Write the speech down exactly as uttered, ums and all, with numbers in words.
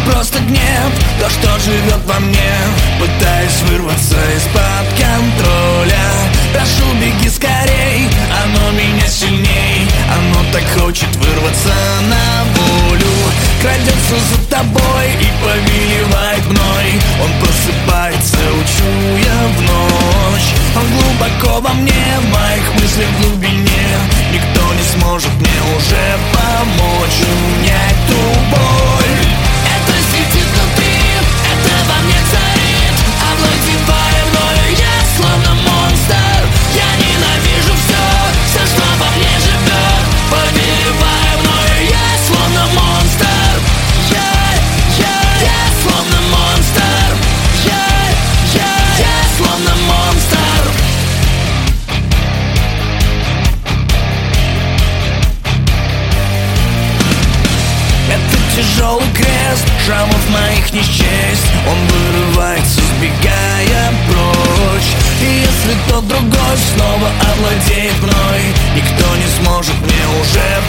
просто гнев, то, что живет во мне, пытаясь вырваться из-под контроля. Прошу, беги скорей, оно меня сильней, оно так хочет вырваться на волю. Крадется за тобой и повелевает мной. Он просыпается, учу я в ночь. Он глубоко во мне, в моих мыслях в глубине. Никто не сможет мне уже помочь унять ту боль. Это светит внутри, это во мне царит, овладевая мной, я словно монстр. Я ненавижу все, все, что во мне живет, повелевая мной, я словно монстр. Я, я, я словно монстр. Я, я, я словно монстр. Это тяжелый крест, шрамов моих не счесть. Он вырывается, сбегая прочь. И если тот другой снова овладеет мной, никто не сможет мне уже